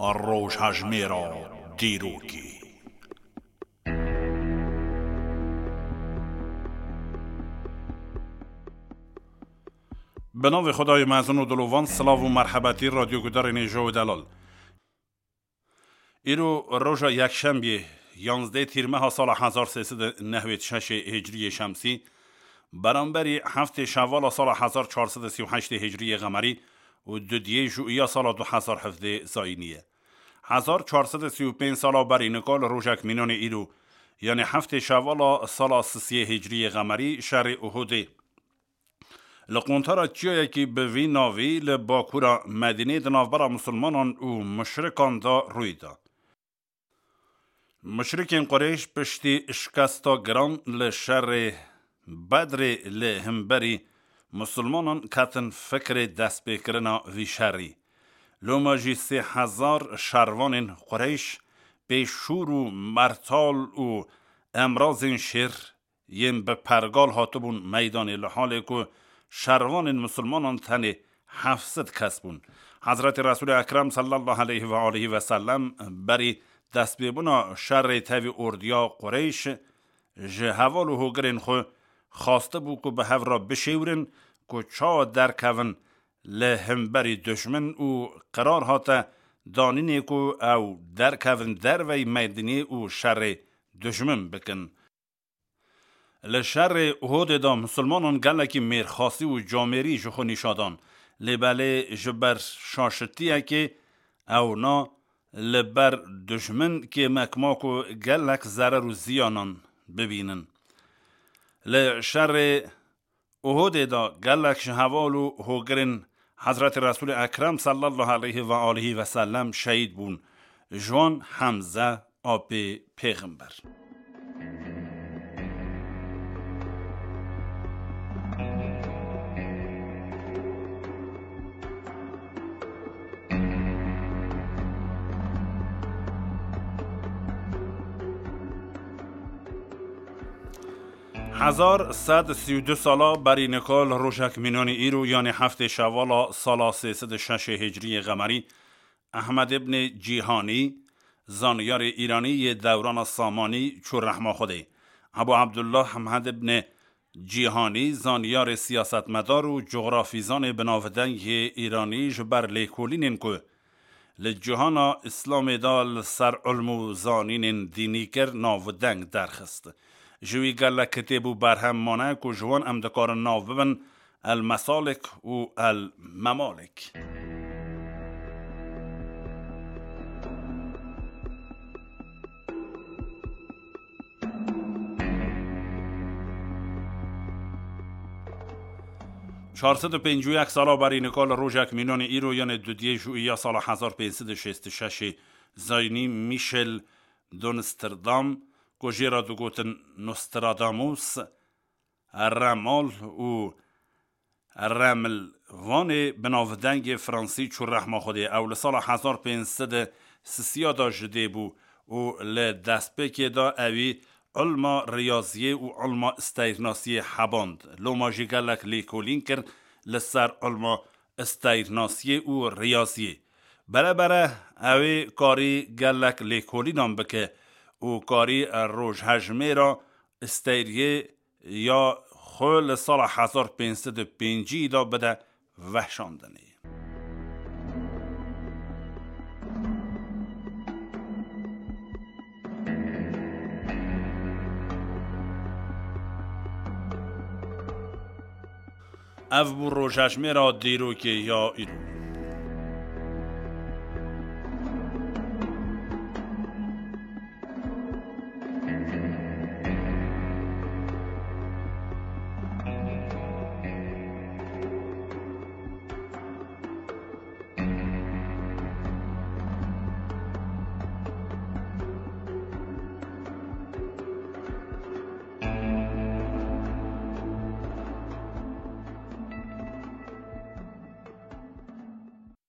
روش هجمه را دیروگی. به نام خدای معزون و دلوان، سلاو و مرحبتی رادیو گودار نیجا و دلال. ایرو روژا یک شنبه 11 تیر ماه سال 1396 هجری شمسی برانبری 7 شوال سال 1438 هجری قمری و 2 ژوئیه سال 2017 زاینیه. 1435 سال بر اینکال روژک مینان ایرو یعنی 7 شوال سال 33 هجری قمری شهر احد لقونتارا چیه که به وی ناوی لباکورا مدینه دنافبرا مسلمانان و مشرکان دا روی دا. مشرکین قریش پشتی اشکستا گران لشر بدر لهمبری مسلمانان کتن فکر دست بکرنا وی شری. لوماجی 3000 شروان قریش به شور و مرتال و امراض شر یم به پرگال هاتبون میدان لحاله که شروان مسلمانان تنه 700 کس بون. حضرت رسول اکرم صلی الله علیه و آله و سلم بری دست ببونا شر تاوی اردیا قریش جهوال و هوگرین خو خواسته بو که به هف را بشیورن که چا در کون لهمبری دشمن و قرار هاته دانینه که او در کون در وی میدنی و شر دشمن بکن. لشر احد دا مسلمانان گلکی میرخاصی و جامری جخو نشادان لبله جبر شاشتیه که او نا لبر دشمن که مکماکو گلک ضرر و زیانان ببینن. لشر احد دا گلک شهوال و هوگرن حضرت رسول اکرم صلی الله علیه و آله و سلم شهید بون. جوان حمزه آب پیغمبر. هزار 132 سالا بر نکال روژک مینان ایرو یعنی 7 شوال سال 306 هجری قمری احمد ابن جیهانی زانیار ایرانی دوران سامانی چور رحمه خوده ابو عبدالله احمد ابن جیهانی زانیار سیاستمدار و جغرافیزان بناودنگ ایرانی جبر لیکولینین که لجهان اسلام دال سر علم و زانین دینی کر ناودنگ درخست. جوی گله کتیبو برهم مانه که جوان امدکار ناو ببن المسالک و الممالک. چهارصد و 51 سالا بر اینکال روژک مینان ایرو یعنی 2 ژوئیه سال 1566 زاینی میشل دونستردام گوژیرا دو گوتن نوستراداموس رمال و رمل وان بناودنگ فرانسی چور رحمه خوده اول سال 1530 دا جده بو و لدست بکی دا اوی علما ریاضیه و علما استیرناسی حباند لوماجی گلک لیکولین کرد لسر علما استیرناسی و ریاضیه بره اوی کاری گلک لیکولین هم بکه و کاری روش هجمه را استیریه یا خول سال 1505 دا بده وحشاندنه. او بو روش هجمه را دیرو که یا ایرو